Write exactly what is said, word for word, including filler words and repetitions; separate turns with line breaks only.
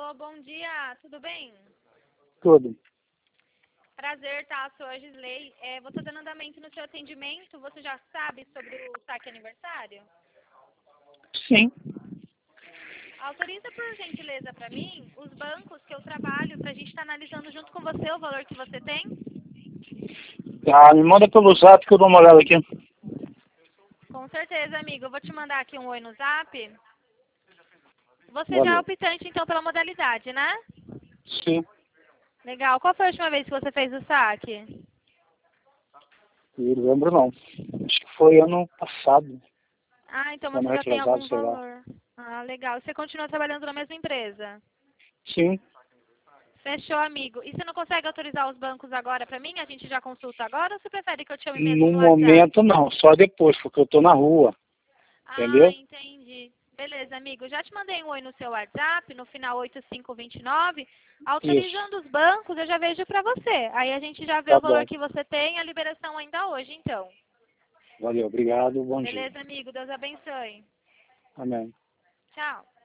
Alô, bom dia, tudo bem?
Tudo.
Prazer, tá? Sou a Gisley. É, vou estar dando andamento no seu atendimento. Você já sabe sobre o saque aniversário?
Sim.
Autoriza, por gentileza, para mim, os bancos que eu trabalho, para a gente estar analisando junto com você o valor que você tem?
Ah, me manda pelo zap que eu dou uma olhada aqui.
Com certeza, amigo. Eu vou te mandar aqui um oi no zap. Você já é
Valeu.
optante, então, pela modalidade, né?
Sim.
Legal. Qual foi a última vez que você fez o saque?
Não lembro não. Acho que foi ano passado.
Ah, então
Ano
você já tem
retrasado,
algum
sei lá.
valor. Ah, legal. Você continua trabalhando na mesma empresa?
Sim.
Fechou, amigo. E você não consegue autorizar os bancos agora para mim? A gente já consulta agora ou você prefere que eu te chame mesmo
No
no WhatsApp?
momento não, só depois, porque eu tô na rua.
Ah,
Entendeu?
entendi. Beleza, amigo. Já te mandei um oi no seu WhatsApp, no final oito cinco dois nove.
Isso.
Autorizando os bancos, eu já vejo para você. Aí a gente já vê
Tá
o valor
bom.
que você tem e a liberação ainda hoje, então.
Valeu. Obrigado. Bom dia.
Beleza, amigo. Deus abençoe.
Amém.
Tchau.